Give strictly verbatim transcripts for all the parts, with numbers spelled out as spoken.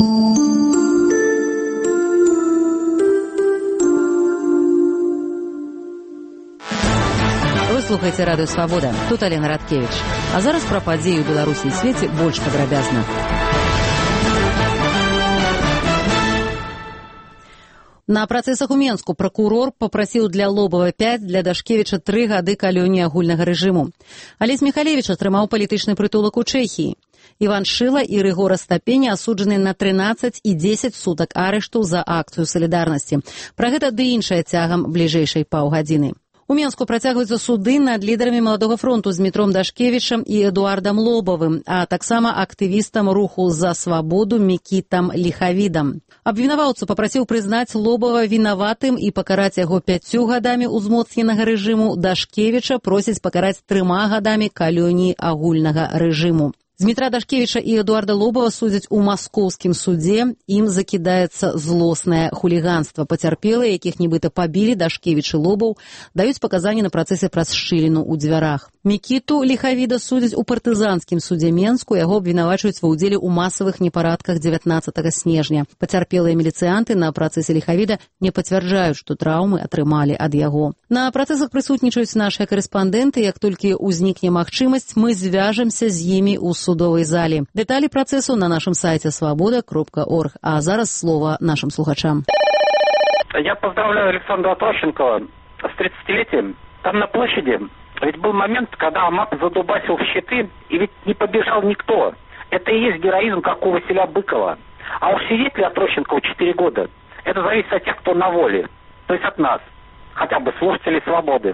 Слухайте радыё Свабода. Тут Алена Радкевіч. А зараз пра падзеі ў Беларусі і свеце больш падрабязна. На працэсах у Менску пракурор папрасіў для Лобава пяць, для Дашкевіча тры гады калоніі агульнага рэжыму. Алесь Міхалевіч атрымаў палітычны прытулак у Чэхіі. Іван Шыла і Рыгор Астапені асуджаны на трынаццаць і дзесяць сутак арышту за акцыю салідарнасці. Пра гэта ды іншае цягам бліжэйшай паўгадзіны. У Менску працягваюцца суды над лідарамі Маладога фронту Змітром Дашкевічам і Эдуардам Лобавым, а таксама актывістам руху за свабоду Мікітам Ліхавідам. Абвінаваўца папрасіў прызнаць Лобава вінаватым і пакараць яго пяццю гадамі узмоцненага рэжыму. Дашкевіча просяць пакараць трыма гадамі калоніі агульнага рэжыму. Змітра Дашкевіча і Эдуарда Лобава судзяць у маскоўскім судзе. Ім закідаецца злоснае хуліганства. Пацярпелыя, якіх нібыта пабілі Дашкевіч і Лобаў, даюць паказанні на працэсе праз шчыліну ў дзвярах. Мікіту Ліхавіда судзяць у партызанскім судзе Менску. Яго абвінавачваюць ва ўдзеле ў масавых непарадках дзевятнаццатага снежня. Пацярпелыя міліцыянты на працэсе Ліхавіда не пацвярджаюць, што траўмы атрымалі ад яго. На працэсах прысутнічаюць нашыя карэспандэнты. Як толькі ўзнікне магчымасць, мы звяжемся з імі ў судовай залі. Дэталі працэсу на нашым сайце свобода кропка орг. А зараз слова нашим слухачам. Я поздравляю Александра Трощенкова с тридцатилетием. Там на площади ведь был момент, когда АМАП задубасил в щиты, и ведь не побежал никто. Это и есть героизм, как у Василя Быкова. А уж сидеть ли от Трощенкова четыре года, это зависит от тех, кто на воле. То есть от нас, хотя бы слушателей свободы.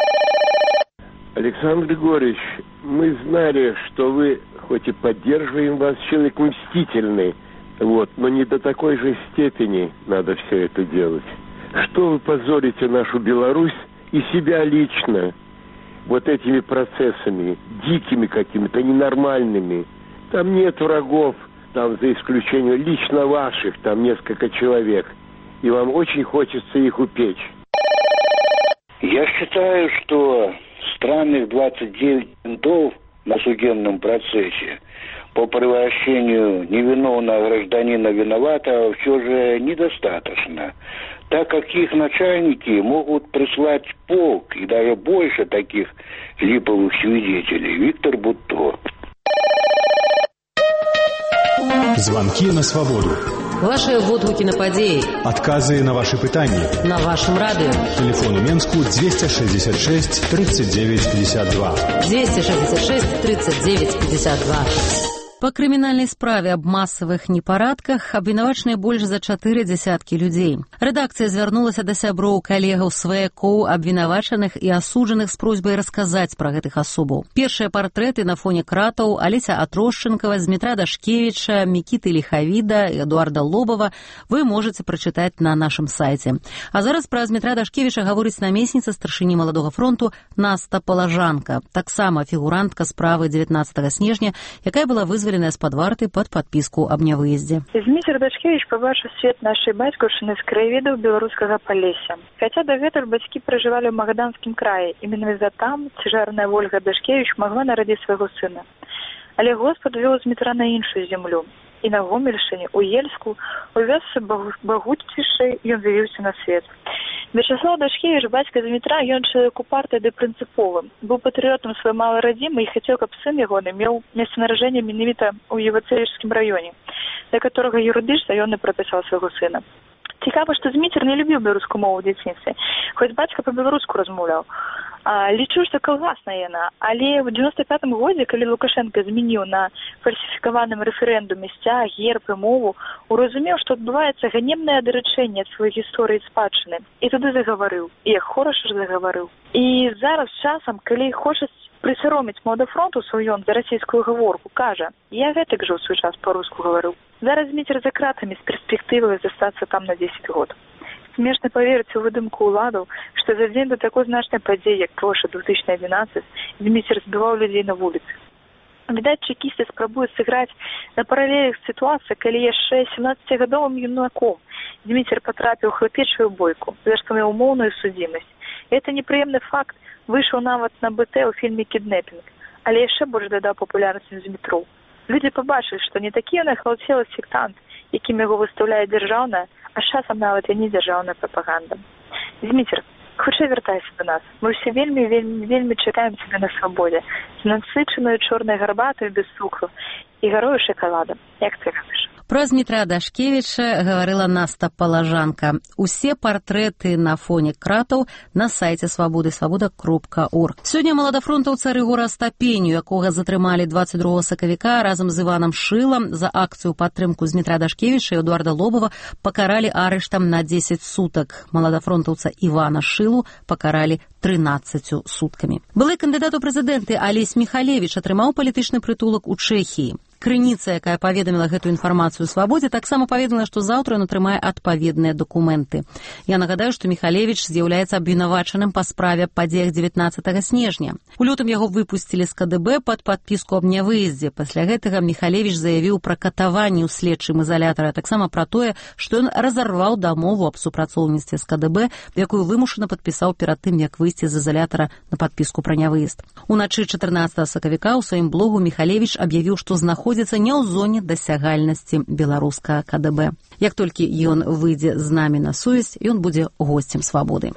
Александр Григорьевич, мы знали, что вы, хоть и поддерживаем вас, человек мстительный, вот, но не до такой же степени надо все это делать. Что вы позорите нашу Беларусь и себя лично вот этими процессами, дикими какими-то, ненормальными. Там нет врагов, там за исключением лично ваших, там несколько человек, и вам очень хочется их упечь. Я считаю, что странных двадцать девять ментов на судебном процессе по превращению невиновного гражданина виноватого все же недостаточно, так как их начальники могут прислать полк и даже больше таких липовых свидетелей. Виктор Бутто. Звонки на свободу. Ваши водгуки на падеи. Отказы на ваши пытания. На вашем радио. Телефон у Менску двести шестьдесят шесть тридцать девять пятьдесят два. двести шестьдесят шесть тридцать девять пятьдесят два. Па крымінальнай справе аб масавых непарадках абвінавачаныя больш за чатыры дзясяткі людзей. Рэдакцыя звярнулася да сяброў, калегаў, сваякоў, абвінавачаных і асуджаных з просьбай расказаць пра гэтых асобаў. Першыя партрэты на фоне кратаў Алеся Атрощенкова, Змітра Дашкевіча, Мікіты Ліхавіда, Эдуарда Лобава вы можаце прачытаць на нашым сайце. А зараз пра Змітра Дашкевіча гаворыць намесніца старшыні Маладога фронту Наста Палажанка, таксама фігурантка справы дзевятнаццатага снежня, якая была вызвалена з-пад варты пад падпіску аб нявыездзе. Зміцер Дашкевіч пабачыў свет нашай бацькаўшчыны з краявідаў беларускага Палесся. Хаця дагэтуль бацькі пражывалі ў Магаданскім краі, і менавіта там цяжарная Вольга Дашкевіч магла нарадзіць свайго сына. Але Господ вёў Змітра на іншую зямлю. І на Гомельшчыне, у Ельску, у вёсцы Багуцішай ён з'явіўся на свет. Вячаслав Дашкевіч, бацька Змітра, ён чалавек упарты ды прынцыповы. Быў патрыётам сваёй малай радзімы і хацеў, каб сын ягоны меў месца нараджэння менавіта ў Євацевічскім раёне, да которага юрыдычна ён і прапісаў свайго сына. Цікава, што Зміцер не любіў беларускую мову ў дзяцінстве, хоць бацька па-беларуску размаўляў. А, лічу, што калгасная яна, але ў дзевяносто пятым годзе, калі Лукашенко змяніў на фальсіфікаваным рэферэндуме сцяг, герб і мову, уразумеў, што адбываецца ганебнае адрачэнне ад сваёй гісторыі спадчыны. І тады загаварыў, і як хораша ж загаварыў. І зараз часам, калі хочуць прысароміць Маладога фронту сваём за расійскую гаворку, кажа: я гэтак жа ў свой час па-руску гаварыў. Зараз Зміцер за кратамі з перспектывай застацца там на дзесяць год. Смешна поверыць у выдумку ўладаў, што за дзень да такой значнай падзеі, як плошча две тысячи одиннадцать, Зміцер збіваў людзей на вуліцы. Відаць, чекісты спрабуюць сыграць на паралелях сітуацыі, калі яшчэ семнаццацігадовым юнаком Зміцер патрапіў у хлапечую бойку, за што меў умоўную судзімасць. Это непрыемны факт выйшаў нават на бэ тэ ў фільме «Кіднэпінг», але яшчэ больш дадаў папулярнасці Змітру. Людзі пабачылі, што не такі ён ахвалцелы сектант, якім яго выстаўляе дзяржаўная, а з часам нават і недзяржаўная прапаганда. Зміцер, хутчэй вяртайся да нас. Мы ўсе вельмі, вельмі, вельмі чакаем цябе на свабодзе, з насычанаю чорнай гарбатаю без цукру і гарою шакалада. Як ты любіш? Про Дмітра Дашкевіча гаварыла Наста Палажанка. Усе партрэты на фоне кратаў на сайце свабоды свабода кропка орг. Сёння маладафронтаўца Рыгора Астапеню, якога затрымалі дваццаць другога сакавіка разам з Іванам Шылам за акцыю падтрымку Дмітра Дашкевіча і Эдуарда Лобова, пакаралі арыштам на дзесяць сутак. Маладафронтаўца Івана Шылу пакаралі трынаццаццю суткамі. Былы кандыдат у прэзідэнты Алесь Міхалевіч атрымаў палітычны прытулак у Чэхіі. Крыніца, якая паведаміла гэтую інфармацыю свабодзе, таксама паведаміла, што заўтра ён атрымае адпаведныя дакументы. Я нагадаю, што Міхалевіч з'яўляецца абвінавачаным па справе падзеях дзевятнаццатага снежня. У лютым яго выпусцілі з ка дэ бэ пад падпіску аб нявыездзе. Пасля гэтага Міхалевіч заявіў пра катаванні ў следчым ізалятары, а таксама пра тое, што ён разарваў дамову аб супрацоўніцтве з ка дэ бэ, якую вымушана падпісаў перад тым, як выйсці з ізалятара на падпіску пра нявыезд. Уначы чатырнаццатага сакавіка ў сваім блогу Міхалевіч аб'явіў, што знаходзіцца не ў зоне дасягальнасці беларускага ка дэ бэ. Як толькі ён выйдзе з намі на сувязь, ён будзе госцем свабоды.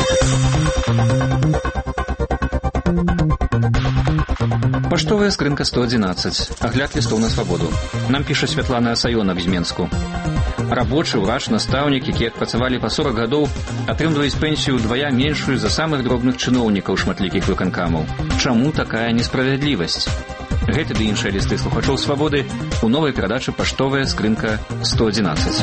Паштовая скрынка сто адзінаццаць. Агляд лістоў на свабоду. Нам піша Святлана Асаёнак з Менску. Рабочы, ўрач, настаўнік, якія працавалі па сорак гадоў, атрымліваюць пенсію ўдвая меншую за самых дробных чыноўнікаў шматлікіх выканкамаў. Чаму такая несправядлівасць? Гэты ды іншыя лісты слухачоў свабоды у новай перадачы «Паштовая скрынка сто адзінаццаць».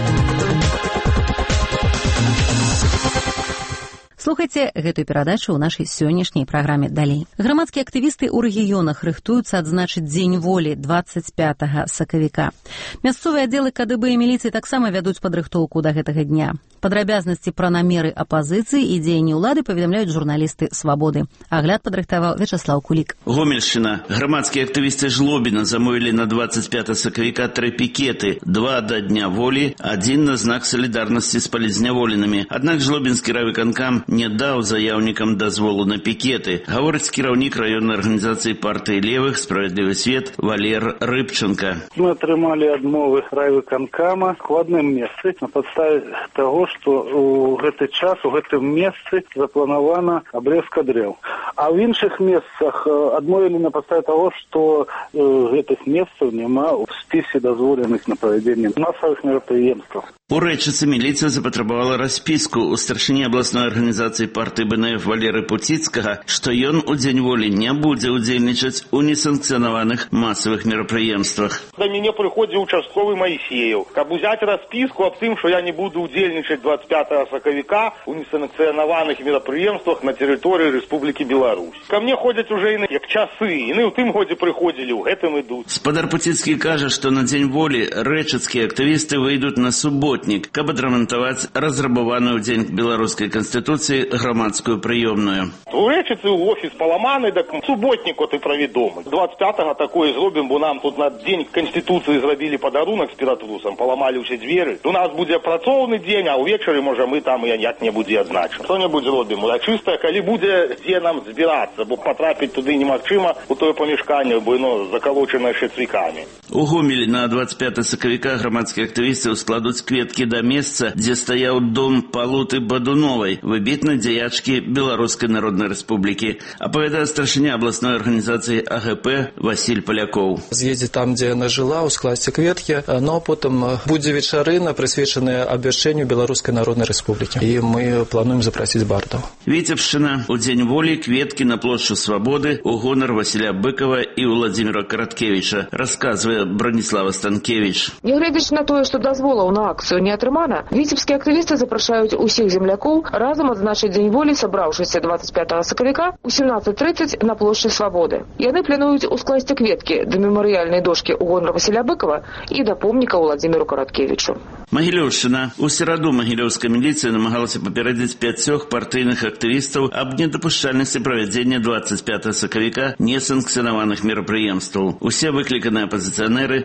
Слухайце гэтую перадачу ў нашай сённяшняй праграме далей. Грамадскія актывісты ў рэгіёнах рыхтуюцца адзначыць Дзень волі дваццаць пятага сакавіка. Мясцовыя аддзелы ка дэ бэ і міліцыі таксама вядуць падрыхтоўку да гэтага дня. Падрабязнасці пра намеры апазіцыі і дзеянні ўлады паведамляюць журналісты свабоды. Агляд падрыхтаваў Вячаслаў Кулік. Гомельшчына. Грамадскія актывісты Жлобіна замовілі на двадцать пятого сакавіка тры пікеты. Два да Дня волі, адзін на знак салідарнасці з палізняволенымі. Аднак Жлобінскі райвыканкам не даў заяўнікам дазволу на пікеты. Гаворыць кіраўнік раённай арганізацыі партыі левых «Справядлівы свет» Валер Рыбченко. Мы атрымалі адмовы райвыканкама у адным месцы на падставе таго, што у гэты час у гэтым месцы запланавана абрэзка дрэў. А ў іншых месцах адмовілі на падставе таго, што гэтых месцаў няма ў спісе дазволеных на правядзенне масавых мерапрыемстваў. У Рэчыцы міліцыя запатрабавала распіску ў старшыні абласной арганізацыі партыі бэ эн эф Валеры Пуціцкага, што ён у Дзень волі не будзе ўдзельнічаць у несанкцыянаваных масавых мерапрыемствах. Да мяне прыходзіў участковы Маісеев, каб узяць распіску аб тым, што я не буду ўдзельнічаць двадцать пятого сакавіка у несанкцыянаваных мерапрыемствах на тэрыторыі Рэспублікі Беларусь. Ка мне ходзяць уже іны, як часы, іны ў тым годзе прыходзілі, ў гэтым ідуць. Спадар Пуціцкі кажа, што на Дзень волі рэчыцкія актывісты выйдуць на суботу, каб адрамантаваць разрабаваную дзень беларускай канстытуцыі грамадскую прыёмную. У Рэчыцы ў офіс паламаны, так суботнік от і правідомы. двадцать пятого такое зробім, бо нам тут на дзень канстытуцыі зрабілі падарунак з ператрусам, паламалі ўсе дзверы. У нас будзе працоўны дзень, а ўвечары, можа, мы там і як-небудзь адзначым. Што-небудзь зробім урачыста, калі будзе дзе нам збірацца, бо патрапіць туды немагчыма у тое памяшканне, бо яно закалочанае шацвікамі. У Гомелі на двадцать пятого сакавіка грамадскія актывісты складуць кветкі да месца, дзе стаяў дом Палуты Бадуновай, выбітнай дзеячкі Беларускай Народнай Рэспублікі, апавядае старшыня абласной арганізацыі а гэ пэ Васіль Палякоў. З'едзе там, дзе яна жыла, ускласці кветкі, но потым будзе вечарына, прысвечаная абвяшчэнню Беларускай Народнай Рэспублікі. І мы плануем запрасіць бардаў. Віцебшчына. У Дзень волі кветкі на плошчу Свабоды у гонар Васіля Быкова і Владзіміра Караткевіча, расказвае Браніслава Станкевіч. Нягледзячы на тое, што дазволаў на акцыю не атрымана, віцебскія актывісты запрашаюць усіх землякоў разам адзначыць Дзень волі, сабраўшыся двадцать пятого сакавіка у сямнадцать тридцать на плошчы Свабоды. Яны плануюць ускласці кветкі да мемарыяльнай дошкі ў гонар Васіля Быкова і да помніка Владзіміру Караткевічу. Магілёўшчына. У сераду магілёўская міліцыя намагалася паперадзіць пяцёх партыйных актывістаў аб недапушчальнасці правядзення двадцать пятого сакавіка несанкцыянаваных мерапрыемстваў. Усе выкліканыя апазіцыянеры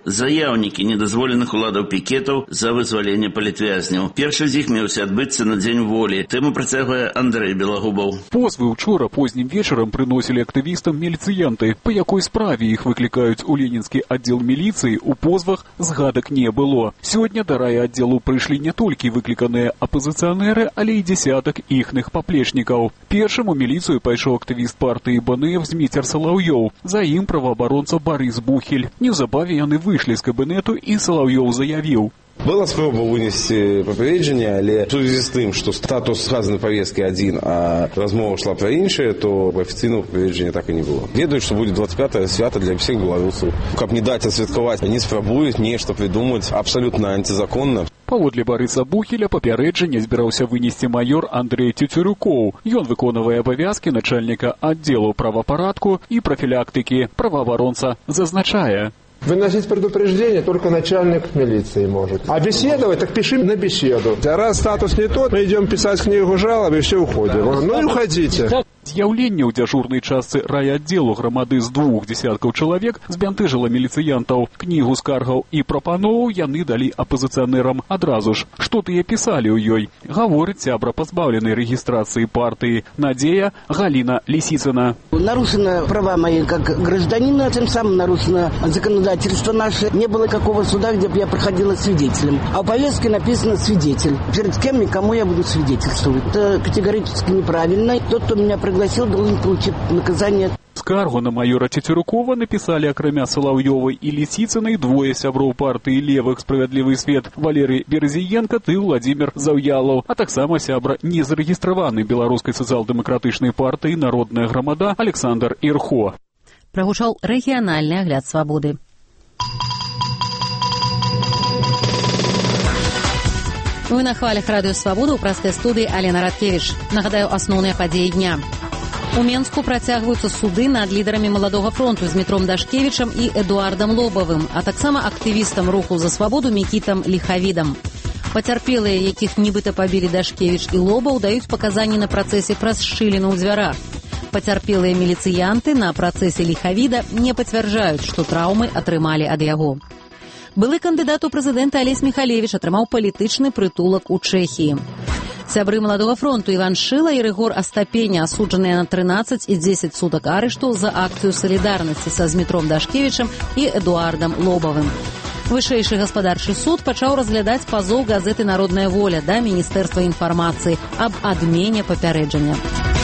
заяўнікі недазволеных уладаў пікетаў за вызваленне палітвязняў. Першы з іх меўся адбыцца на дзень волі. Тэму працягвае Андрэй Белагубаў. Позвы ўчора познім вечарам прыносілі актывістам міліцыянты. Па якой справе іх выклікаюць у ленінскі аддзел міліцыі, у позвах згадак не было. Сёння да райаддзелу прыйшлі не толькі выкліканыя апазіцыянеры, але і дзесятак іхных паплечнікаў. Першым у міліцыю пайшоў актывіст партыі БНФ Зміцер Салаўёў. За ім праваабаронца Барыс Бухель. Неўзабаве яны выйшлі з кабінету, і Салаўёў заявіў: Была спроба вынести попередження, але в связи з тим, що статус сказаної повестки один, а розмова йшла про інше, то офіційного попередження так і не було. Ведаю, що буде двадцять п'яте свято для всіх білорусів. Як не дати святкувати, вони спробують нешта придумати абсолютно антизаконно. Паводле Барыса Бухеля папярэджанне збіраўся вынесці майор Андрэй Цюцюрюкоў. Ён выконвае абавязкі начальніка аддзелу правапарадку і профілактыкі. Праваабаронца зазначае: Выносить предупреждение только начальник милиции может. А беседовать, так пишем на беседу. А раз статус не тот, мы идем писать книгу жалоб и все уходим. Ну и уходите. З'яўленне ў дзяжурнай частцы райаддзелу грамады з двух дзесяткаў чалавек збянтэжыла міліцыянтаў. Кнігу скаргаў і прапановаў яны далі апазіцыянерам адразу ж. Што тыя пісалі ў ёй? Гаворыць сябра пазбаўленай рэгістрацыі партыі Надзея Галина Лисицына. Нарушены права мои как гражданина, тем самым нарушено законодательство наше. Не было какого суда, где бы я проходила свидетелем. А в повестке написано «свидетель». Перед кем и кому я буду свидетельствовать? Это категорически неправильно. Тот, кто меня пригласил, должен получить наказание. Скаргу на майора Цюцюрюкова написали, акрамя Салаўёвай і Лисицынай, двое сяброў партыі левых «Справядлівы свет» Валерый Березіенка і Владимир Заўялаў, а таксама сябра незарэгістраваны беларускай сацыял-дэмакратычнай партыі «Народная грамада» Александр Ірхо. Прагучаў рэгіянальны агляд «Свабоды». Вы на хвалях радыё «Свабода» ў прастай студыі Алена Радкевіч. Нагадаю, асноўныя падзеі дня. У Менску працягваюцца суды над лідарамі маладога фронту Змітром Дашкевічам і Эдуардам Лобавым, а таксама актывістам руху за свабоду Мікітам Ліхавідам. Пацярпелыя, якіх нібыта пабілі Дашкевіч і Лобаў, даюць паказанні на працэсе праз шчыліну ў дзвярах. Пацярпелыя міліцыянты на працэсе Ліхавіда не пацвярджаюць, што траўмы атрымалі ад яго. Былы кандыдат у прэзідэнта Алесь Міхалевіч атрымаў палітычны прытулак у Чэхіі. Сябры маладога фронту Іван Шыла і Рыгор Астапеня асуджаныя на трынаццаць і дзесяць сутак арышту за акцыю салідарнасці са Змітром Дашкевічам і Эдуардам Лобавым. Вышэйшы гаспадарчы суд пачаў разглядаць пазоў газеты «Народная воля» да Міністэрства інфармацыі аб адмене папярэджання.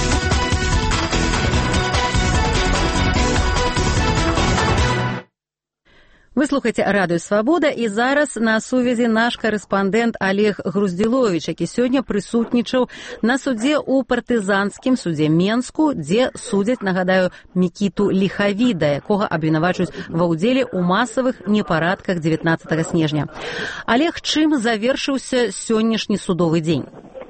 Вы слухаеце радыё «Свабода», і зараз на сувязі наш карэспандэнт Олег Груздзіловіч, які сёння прысутнічаў на судзе ў партызанскім судзе Менску, дзе судзяць, нагадаю, Мікіту Ліхавіда, якога абвінавачваюць ва ўдзеле ў масавых непарадках дзевятнаццатага снежня. Олег, чым завершыўся сённяшні судовы дзень?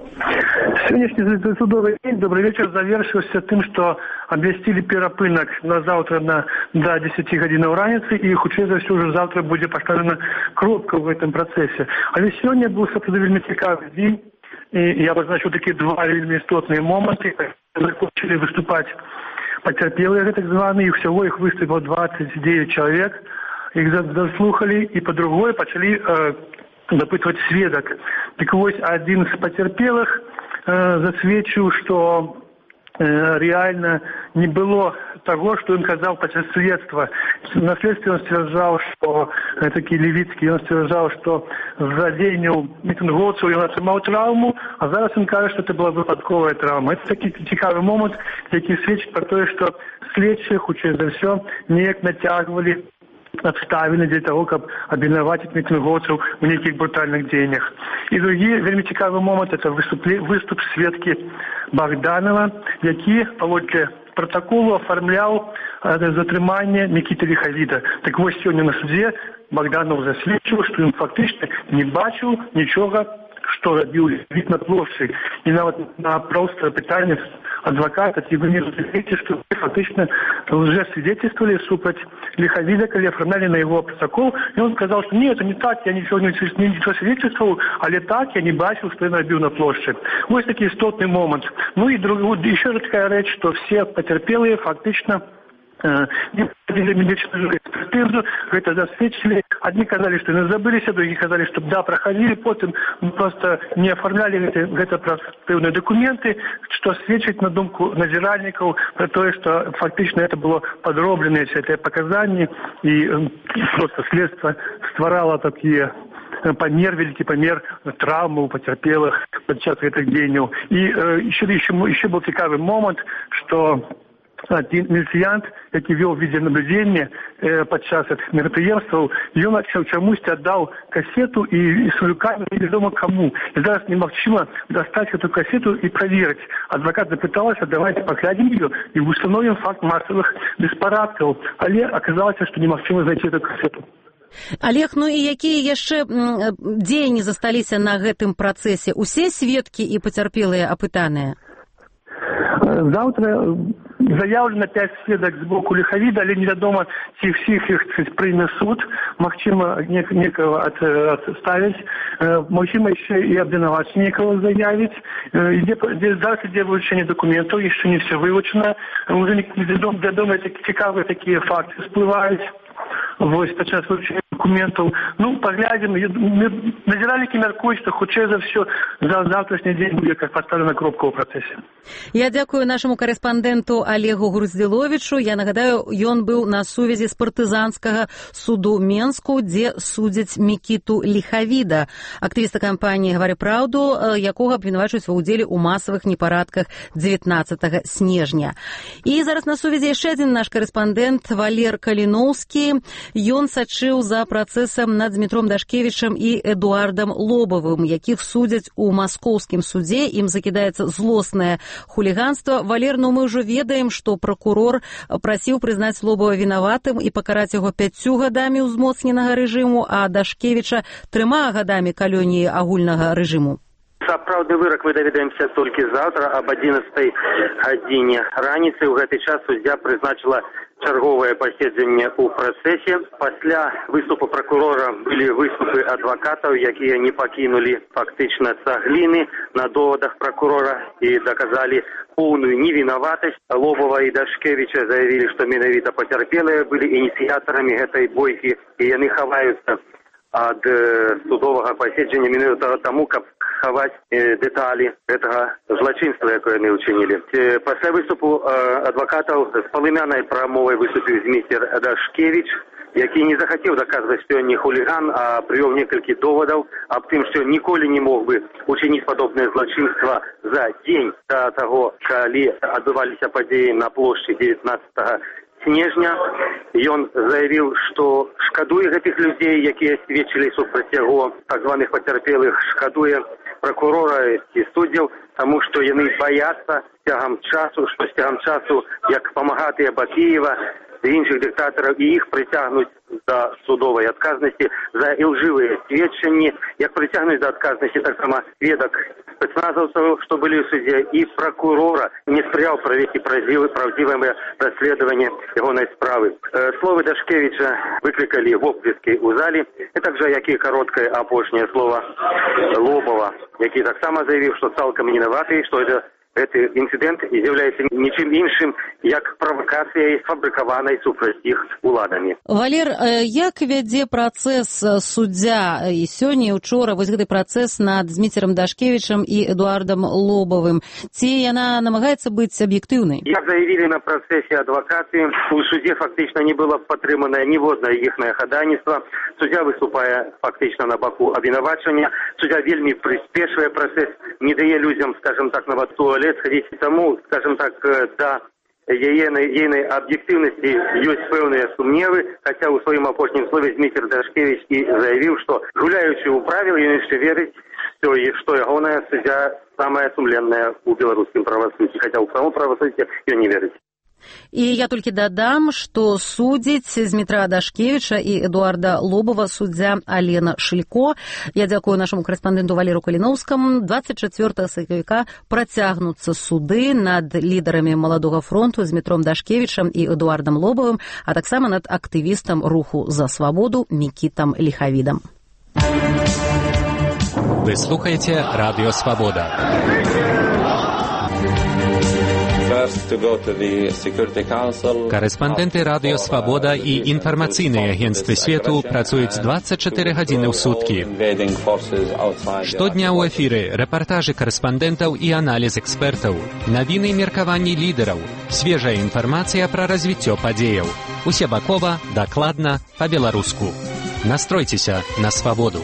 Сегодняшний судовый день, добрый вечер, завершился тем, что обвестили перапынок на завтра на, до десяти гадзінаў раніцы, и хутчэй за ўсё уже завтра будет поставлена кропка в этом процессе. Але сегодня был сапраўды вельмі цікавы дзень, и я обозначу такие два вельмі істотныя моманты. Начали выступать потерпелые, так званые, и всего их выступило двадцать девять человек, их заслухали, и по-другое почали э, допытывать сведок. Так вот, один из потерпелых засведчыў, што э, реально не было того, что он казал падчас следства. На следствии он стверджал, что э, такі Левицкий, он стверджал, что за дзеянняў мітынгоўцаў ён атрымаў траўму, а зараз он кажа, что это была выпадковая траўма. Это такі цікавы момант, які сведчыць про тое, што следчыя, хутчэй за ўсё, неяк нацягвалі обставины для того, как обвинуватить митинговцев в неких брутальных деяниях. И другие, вельмі цікавый момент, это выступ, выступ сведки Богданова, які, паводле протоколу, оформлял э, затрымание Микиты Лихавида. Так вот, сегодня на суде Богданов засведчил, что он фактически не бачил ничего, что рабіў Лихавид на плошчы. И нават на простое питание адвоката, и вы не разумеете, что вы фактично лжесвидетельствовали супраць Лихавида, когда оформляли на его протокол, и он сказал, что нет, это не так, я ничего не, ничего свидетельствовал, але так я не бачил, что я набил на площади. Вот такой истотный момент. Ну и друг, еще же такая речь, что все потерпелые фактично не проводили медичную экспертизу, это засвечили. Одни сказали, что не забылись, другие сказали, что да, проходили, потом просто не оформляли эти, это правдивые документы, что свечит на думку надзиральников про то, что фактично это было подроблено, все это показания, и просто следствие створало такие помер, великий помер травм у потерпелых подчас этих дней. И э, еще, еще, еще был цікавый момент, что один милициянт, який вел видеонаблюдение э, подчас этих мероприятий, он начал чомусь отдал кассету и, и свою камеру неведомо кому. И зараз немагчимо достать эту кассету и проверить. Адвокат запытался, давайте поглядим ее и установим факт массовых беспорядков. Але оказалось, что немагчимо найти эту кассету. Олег, ну і якія яшчэ дзеянні засталіся на гэтым працэсе? Усе сведкі і пацярпелыя апытаныя? Завтра заявлено пять сведок с боку Лиховида, але невядома, ці всіх их прийме суд, магчыма некого от, отставить, магчыма еще и обвинувачить некого заявить. Зараз ідзе вывучэнне документов, еще не все вывучено, уже вядома, цікавыя такие факты всплывают. Вось падчас вывучэння документаў. Ну, паглядзім. Назіральнікі мяркуюць, што хутчэй за ўсё за завтрашні дзень будзе как паставлена кропка ў працэсе. Я дзякую нашаму карэспандэнту Олегу Груздзіловічу. Я нагадаю, ён быў на сувязі з партызанскага суду Менску, дзе судзяць Мікіту Лихавіда, актывіста кампаніі «Гавары праўду», якога абвінавачваюць ва ўдзеле ў масавых непарадках дзевятнаццатага снежня. І зараз на сувязі яшчэ адзін наш карэспандэнт Валер Каліноўскі. Ён сачыў за працэсам над Дмітром Дашкевічам і Эдуардам Лобавым, якіх судзяць у маскоўскім судзе. Ім закідаецца злоснае хуліганства. Валер, ну мы ўжо ведаем, што пракурор прасіў прызнаць Лобава вінаватым і пакараць яго пяццю гадамі ўзмоцненага рэжыму, а Дашкевіча трыма гадамі калоніі агульнага рэжыму. Сапраўдны вырак мы даведаемся толькі заўтра аб адзінаццатай гадзіне раніцы. У гэты час суддзя прызначыла чарговае паседжанне ў працэсе. Пасля выступу пракурора былі выступы адвакатаў, якія не пакінулі фактычна цагліны на довадах пракурора і даказалі поўную невінаватасць Лобава і Дашкевіча. Заявілі, што менавіта пацярпелыя былі ініцыятарамі гэтай бойкі, і яны хаваюцца ад судовага паседжання менавіта таму, каб хаваць дэталі гэтага злачынства, якое яны ўчынілі. Пасля выступу адвакатаў з палымянай прамовай выступіў Дмітр Дашкевіч, які не захацеў даказваць, што ён не хуліган, а прывёў некалькі довадаў аб тым, што ніколі не мог бы учыніць падобнае злачынства за дзень да таго, калі адбываліся падзеі на плошчы дзевятнаццатага снежня. Ён заявіў, што шкадуе гэтых людзей, якія сведчылі супраць яго, так званых пацярпелых, шкадуе пракурора і суддзяў, таму што яны баяцца цягам часу, што з цягам часу, як памагатыя Бакіева і іншых дыктатараў, і іх прыцягнуць да судовай адказнасці за ілжывыя сведчанні, як прыцягнуць да адказнасці таксама сведак спецназаўцаў, што былі ў судзе, і пракурора не спрыяў правесці праўдзівае расследаванне ягонай справы. Словы Дашкевіча выклікалі воплескі ў залі, і также як і кароткае апошняе слова Лобава, які таксама заявіў, што цалкам вінаваты, што это гэты інцыдэнт з'яўляецца нічым іншым, як правакацыяй, сфабрыкаванай супраць іх уладамі. Валер, як вядзе працэс суддзя і сёння, і ўчора, вось гэты працэс над Дмітром Дашкевічам і Эдуардам Лобавым? Ці яна намагаецца быць аб'ектыўнай? Як заявілі на працэсе адвакаты, у судзе фактычна не было падтрыманае ніводнае іхнае хадайніцтва. Суддзя выступае фактычна на баку абвінавачання. Суддзя вельмі прыспешвае працэс, не дае людзям, скажем так, нават туалет сходить. Тому, скажем так, да ейной, ейной объективности есть певные сумневы, хотя у своем опошнем слове Дмитр Дашкевич и заявил, что гуляющий у правил, и еще верить, что, что ягоная судья самая сумленная у белорусским правосудии, хотя у самого правосудия ее не верить. І я толькі дадам, што судзіць Дмітра Дашкевіча і Эдуарда Лобава суддзя Алена Шилько. Я дзякую нашаму карэспандэнту Валеру Каліноўскаму. двадцать чацвёртага сакавіка працягнуцца суды над лідарамі Маладога фронту Дмітром Дашкевічам і Эдуардам Лобавым, а таксама над актывістам руху за свабоду Мікітам Лихавідам. Вы слухаете Радио Свобода. Карэспандэнты радыё «Свабода» і інфармацыйныя агенцтвы свету працуюць дваццаць чатыры гадзіны ў суткі. Штодня ў эфіры рэпартажы карэспандэнтаў і аналіз экспертаў, навіны і меркаванні лідараў, свежая інфармацыя пра развіццё падзеяў. Усебакова, дакладна, па-беларуску. Настройцеся на свабоду.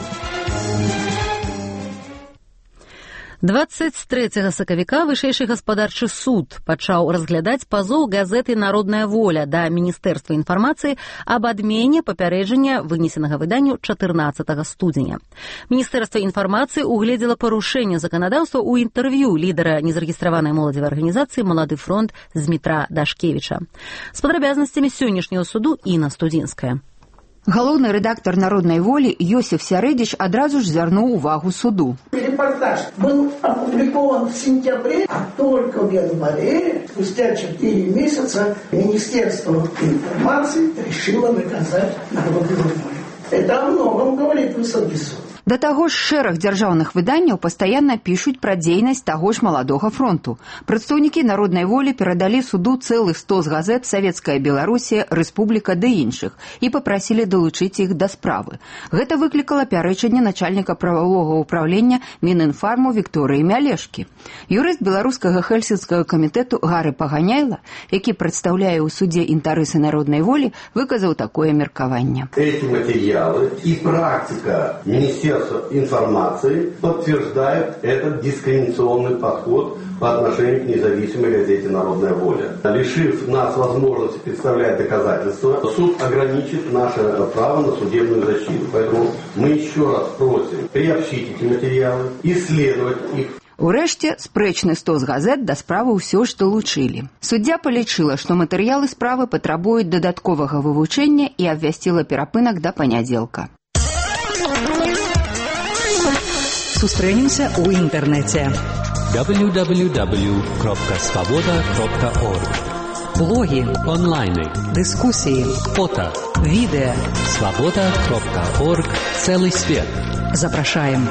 дваццаць трэцяга сакавіка вышэйшы гаспадарчы суд пачаў разглядаць пазоў газеты «Народная воля» да Міністэрства інфармацыі аб адмене папярэджання, вынесенага выданню чатырнаццатага студзеня. Міністэрства інфармацыі угледзела парушэнне заканадаўства ў інтэрв'ю лідара незарэгістраванай моладзевай арганізацыі «Малады фронт» Змітра Дашкевіча. З падрабязнасцямі сённяшняга суду Інна Студзінская. Галоўны рэдактор «Народной воли» Йосиф Сярэдзіч адразу ж звярнуў увагу суду. Репортаж был опубликован в сентябре, а только в январе, спустя четыре месяца, Министерство информации решило наказать «Народную волю». Это о многом говорит высокий суд. Да таго ж шэраг дзяржаўных выданняў пастаянна пішуць пра дзейнасць таго ж «Маладога фронту». Прадстаўнікі «Народной волі» перадалі суду цэлых сто з газет «Савецкая Беларусія», «Рэспубліка» ды іншых і папрасілі далучыць іх да справы. Гэта выклікала пярэчанне начальніка прававога ўпраўлення Мінінфарму Вікторыі Мялешкі. Юрыст беларускага хельсінскага камітэту Гары Паганяйла, які прадстаўляе ў судзе інтарэсы «Народной волі», выказаў такое меркаванне. Эти материалы и практика Министерства информации подтверждают этот дискриминационный подход по отношению к независимой газете «Народная воля». Лишив нас возможности представлять доказательства, суд ограничит наше право на судебную защиту. Поэтому мы еще раз просим приобщить эти материалы, исследовать их. Урэшце, спрэчны сто з газет да справы ўсё ж далучылі. Суддзя палічыла, што матэрыялы справы патрабуюць дадатковага вывучэння і абвясціла перапынак да панядзелка. Сустрэнемся ў інтэрнэце. дабл ю дабл ю дабл ю кропка свабода кропка орг. Блогі, онлайны, дыскусіі, фото, відэа. свабода кропка орг. Цэлы свет. Запрашаем.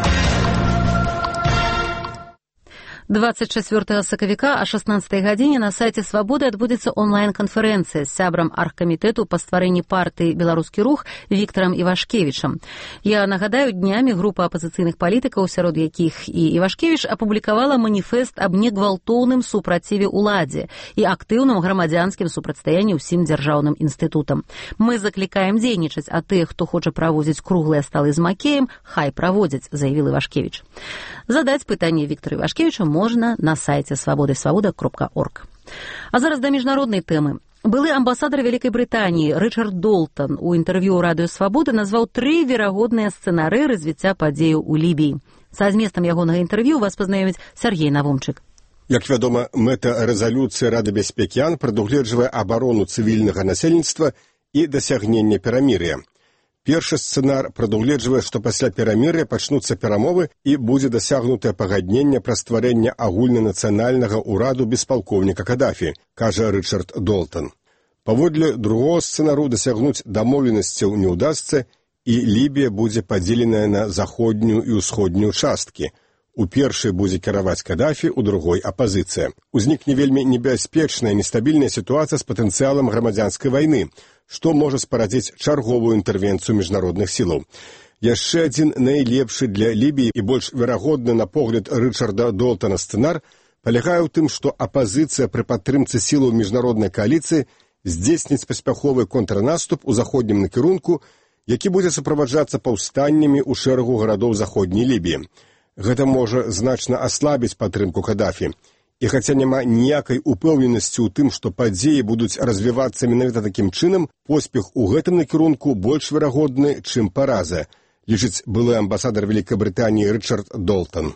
дваццаць чацвёртага сакавіка а шаснаццатай гадзіне на сайце «Свабоды» адбудзецца онлайн-канферэнцыя з сябрам аргкамітэту па стварэнні партыі «Беларускі рух» Віктарам Івашкевічам. Я нагадаю, днямі група апазіцыйных палітыкаў, сярод якіх і Івашкевіч, апублікавала маніфест аб негвалтоўным супраціве ўладзе і актыўным грамадзянскім супрацьстаянні ўсім дзяржаўным інстытутам. Мы заклікаем дзейнічаць, а тых, хто хоча праводзіць круглыя сталы з макеем, хай праводзяць, заявіў Івашкевіч. Задаць пытанне Віктару Івашкевічу можна на сайце свабоды свабода кропка орг. А зараз да міжнароднай тэмы. Былы амбасадар Вялікай Брытаніі Рычард Долтан у інтэрв'ю радыё «Свабода» назваў тры верагодныя сцэнарыі развіцця падзеяў у Лібіі. Са зместам ягонага інтэрв'ю вас пазнаёміць Сяргей Навумчык. Як вядома, мэта рэзалюцыі Рады бяспекі АН прадугледжвае абарону цывільнага насельніцтва і дасягнення перамір'я. Першы сцэнар прадугледжвае, што пасля перамір'я пачнуцца перамовы і будзе дасягнутае пагадненне пра стварэнне агульнанацыянальнага ўраду без палкоўніка Кадафі, кажа Рычард Долтан. Паводле другога сцэнару дасягнуць дамоўленасцяў не ўдасца, і Лібія будзе падзеленая на заходнюю і ўсходнюю часткі. У першай будзе кіраваць Кадафі, у другой апазіцыя. Узнікне вельмі небяспечная, нестабільная сітуацыя з патэнцыялам грамадзянскай вайны, што можа спарадзіць чарговую інтэрвенцыю міжнародных сілаў. Яшчэ адзін найлепшы для Лібіі і больш верагодны на погляд Рычарда Долтана сцэнар палягае ў тым, што апазіцыя пры падтрымцы сілаў міжнароднай кааліцыі здзейсніць паспяховы контрнаступ у заходнім накірунку, які будзе суправаджацца паўстаннямі ў шэрагу гарадоў заходняй Лібіі. Гэта можа значна аслабіць падтрымку Кадафі. І хаця няма ніякай упэўненасці ў тым, што падзеі будуць развівацца менавіта такім чынам, поспех у гэтым накірунку больш верагодны, чым параза, лічыць былы амбасадар Вялікай Брытаніі Рычард Долтан.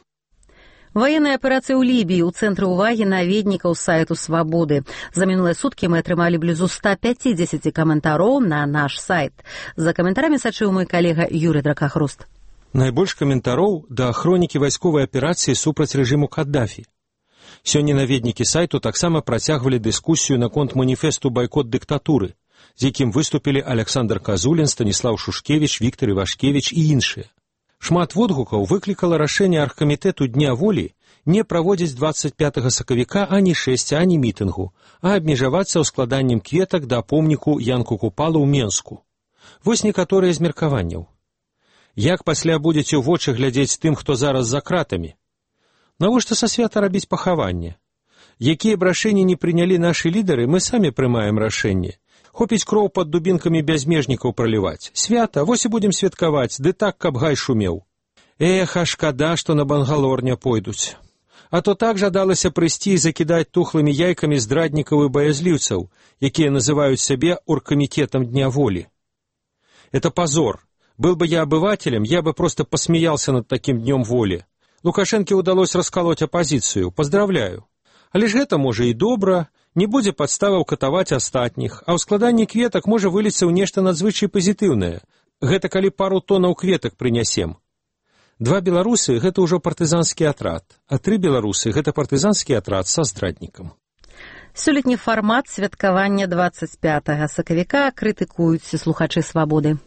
Военная аперацыя ў Лібіі ў цэнтры ўвагі наведнікаў сайту «Свабоды». За мінулыя суткі мы атрымалі блізу ста пяцідзесяці каментароў на наш сайт. За каментарамі сачыў мой калега Юрый Дракахруст. Найбольш каментароў да хронікі вайсковай аперацыі супраць рэжыму Каддафі. Сёння наведнікі сайту таксама працягвалі дыскусію наконт маніфесту «Байкот дыктатуры», з якім выступілі Александр Казулін, Станіслав Шушкевіч, Віктар Івашкевіч і іншыя. Шмат водгукаў выклікала рашэнне аргкамітэту Дня волі не праводзіць двадцать пятага сакавіка ані шэсця, ані мітынгу, а абмежавацца ўскладаннем кветак да помніку Янку Купалу ў Менску. Вось некаторыя з меркаванняў. Як пасля будзеце ў вочы глядзець тым, хто зараз за кратамі? Навошта са свята рабіць пахаванне? Якія б рашэнні не прынялі нашы лідары, мы самі прымаем рашэнне. Хопіць кроў пад дубінкамі бязмежнікаў праліваць. Свята, вось і будзем святкаваць, ды так, каб гай шумеў. Эх, а шкада, што на Бангалор не пойдуць. А то так жадалася прыйсці і закідаць тухлымі яйкамі здраднікаў і баязліўцаў, якія называюць сябе оргкомитетом Дня воли. Это позор. Был бы я обывателем, я бы просто посмеялся над таким Днем воли. Лукашенке удалось расколоть оппозицию. Поздравляю. Але ж гэта можа і добра, не будзе падставаў катаваць астатніх, а ў складанні кветак можа выліцца ў нешта надзвычай пазітыўнае. Гэта калі пару тонаў кветак прынясем. Два беларусы – гэта ўжо партызанскі атрад, а тры беларусы – гэта партызанскі атрад са здраднікам. Сёлетні фармат святкавання двадцать пятага сакавіка крытыкуюць слухачы «Свабоды».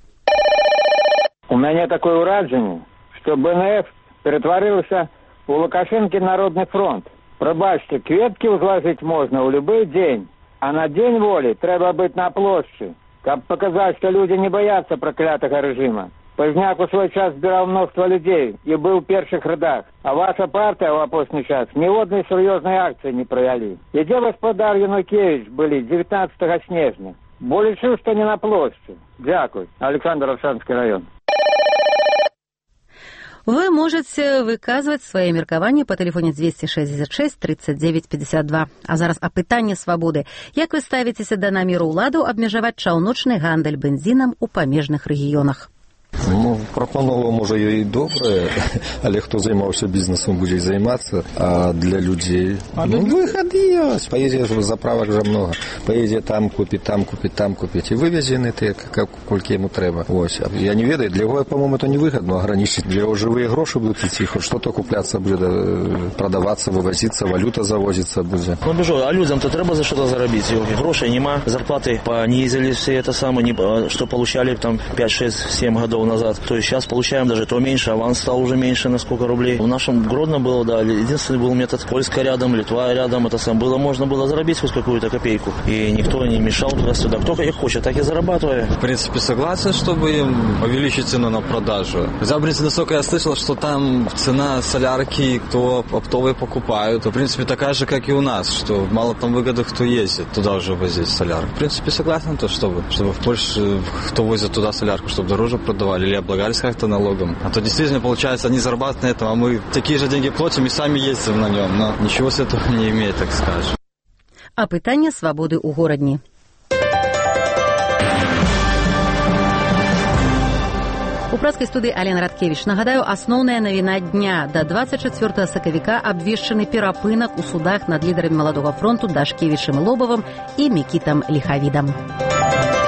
У мяне такое ўражанне, што бэ эн эф ператварылася ў Лукашэнкі народны фронт. Прабачце, кветкі ўзлажыць можна ў любы дзень, а на дзень волі трэба быць на плошчы, каб паказаць, што людзі не баяцца праклятага рэжыма. Пазняк у свой час збіраў мноства людзей і быў у першых радах, а ваша партыя ў апошні час ніводнай сур'ёзнай акцыі не правялі. І дзе гаспадар Янукевіч былі дзевятнаццатага снежня? Бо лічу, што не на плошчы. Дзякуй. Александр Равшанскі раён. Вы можете выказваць свае меркаванні па тэлефоне двести шестьдесят шесть тридцать девять пятьдесят два. А зараз апытанне «Свабоды». Як вы ставіцеся да намеру ўладаў абмежаваць чаўночны гандаль бензінам у памежных рэгіёнах? Ну, прапанова, можа, і добрая, але хто займаўся бізнесам, будзе займацца, а для людзей... Ну, выхад ёсць. Поедзе заправак жа много. Поедзе там купіць, там купіць, там купіць. І вывезены ты, колькі яму трэба. Ось. Я не ведаю, для яго, по-моему, это не выгодно ограничить. Для яго жывыя грошы будуць ісці, хоць што-то купляцца будзе, прадавацца, вывозіцца, валюта завозіцца будзе. Ну, бежу, а людям-то трэба за что-то заробить. Грошей нема, зарплаты понизили все это самое, что получали там пять шесть семь годов назад. То есть сейчас получаем даже то меньше, аванс стал уже меньше на сколько рублей. В нашем Гродно было, да, единственный был метод. Польска рядом, Литва рядом, это сам было, можно было заработать хоть какую-то копейку. И никто не мешал туда-сюда. Кто как хочет, так и зарабатывает. В принципе, согласен, чтобы им увеличить цену на продажу. За, в принципе, насколько я слышал, что там цена солярки, кто оптовые покупают, в принципе, такая же, как и у нас, что мало там выгоды, кто ездит туда уже возить солярку. В принципе, согласен, то, чтобы, чтобы в Польше, кто возит туда солярку, чтобы дороже продавали или облагались как-то налогом. А то действительно, получается, они зарабатывают на этом, а мы такие же деньги платим и сами ездим на нем. Но ничего с этого не имеет, так скажем. А пытанне «Свабоды» ў горадні. У пражскай студыі Алена Радкевіч. Нагадаю, асноўная навіна дня. Да двадцать чацвёртага сакавіка абвешчаны перапынак у судах над лідарамі Маладога фронту Дашкевічам і Лобавым і Мікітам Ліхавідам.